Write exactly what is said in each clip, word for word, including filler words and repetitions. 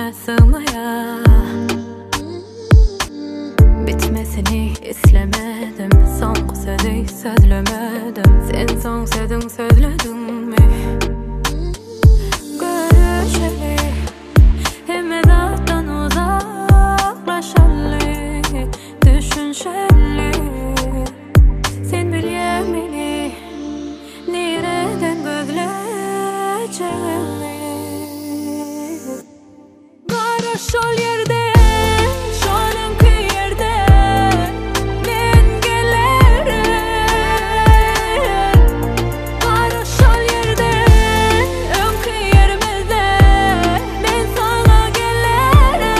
içime sığmaya. Bitmesini istemedim, son sözü sözlemedim. Sen son sözün sözledin mi? Görüşeli, hem zaten uzaklaşalı, düşünşeli. Sen bilemini, nereden gözleyeceğimi. Karış ol yerde, şonunki yerde men gelirim. Karış ol yerde, önkü yerimizde men sana gelirim.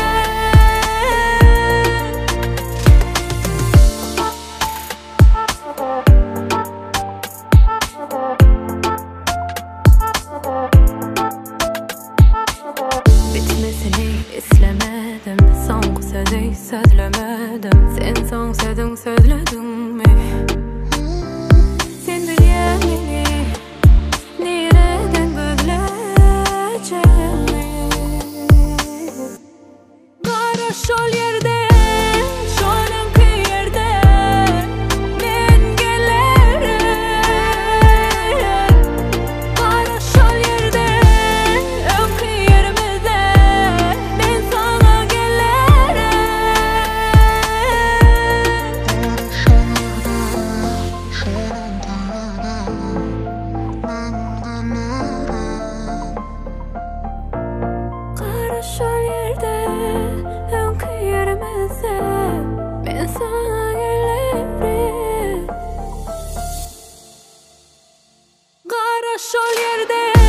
Bitmesini istemedim, son sözü sözlemedim. Sen son sözün sözledin mi? Sen bilemini, nereden gözleyeceğimi. Karış ol yerde, şonunki yerde men gelirim. Karış ol yerde, önkü yerimizde men sana gelirim. Karış ol yerde, önkü yerimizde men sana gelirim. Karış ol yerde.